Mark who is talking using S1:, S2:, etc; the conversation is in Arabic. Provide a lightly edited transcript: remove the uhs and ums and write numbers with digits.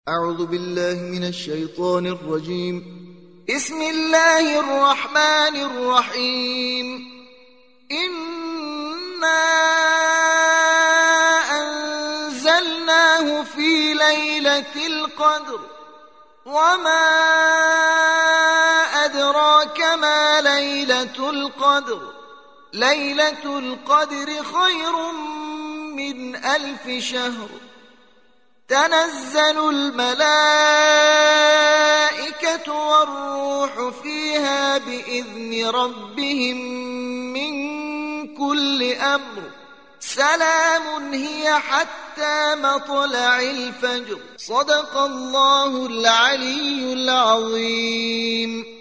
S1: أعوذ بالله من الشيطان الرجيم. بسم الله الرحمن الرحيم. إنا أنزلناه في ليلة القدر وما أدراك ما ليلة القدر. ليلة القدر خير من 1000 شهر. تنزل الملائكة والروح فيها بإذن ربهم من كل أمر. سلام هي حتى مطلع الفجر. صدق الله العلي العظيم.